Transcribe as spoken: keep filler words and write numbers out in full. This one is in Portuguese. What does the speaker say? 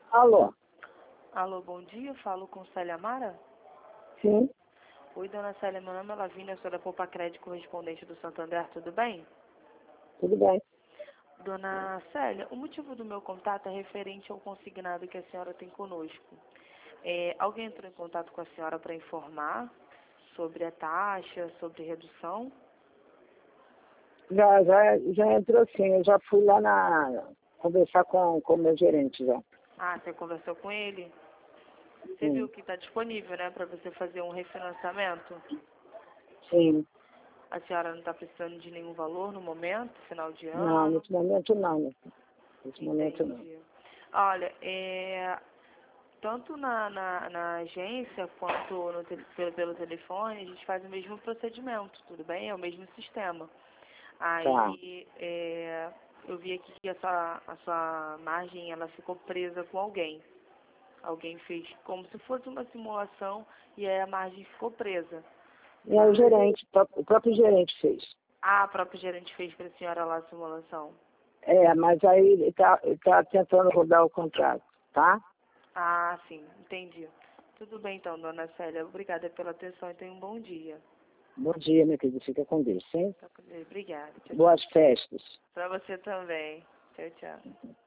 Alô? Alô, bom dia. Eu falo com Célia Mara. Sim, Oi, dona Célia. Meu nome é Lavínia. Eu sou da Poupa Crédito, correspondente do Santander. Tudo bem? tudo bem. Dona Célia, o motivo do meu contato é referente ao consignado que a senhora tem conosco. É, alguém entrou em contato com a senhora para informar sobre a taxa, sobre redução? Já, já, já entrou sim, eu já fui lá na conversar com com o meu gerente já. Ah, você conversou com ele? Você Sim, viu que está disponível, né, para você fazer um refinanciamento? sim. A senhora não está precisando de nenhum valor no momento, final de Não, ano? nesse momento não, né? Nesse momento não. Entendi. Olha, é, tanto na, na, na agência quanto no, te- pelo, pelo telefone, a gente faz o mesmo procedimento, tudo bem? É o mesmo sistema. Tá. Aí, é, eu vi aqui que a sua, a sua margem, ela ficou presa com alguém. Alguém fez como se fosse uma simulação e aí a margem ficou presa. E aí o Mas, gerente, o próprio o próprio gerente fez. ah, a própria gerente fez para a senhora lá a simulação. É, mas aí ele tá, ele tá tentando rodar o contrato, tá? Ah, sim, entendi. Tudo bem então, dona Célia. Obrigada pela atenção e tenha um bom dia. Bom dia, minha querida, fica com Deus, sim? Tá com Deus. Obrigada. Tchau, tchau. Boas festas. Pra você também. Tchau, tchau.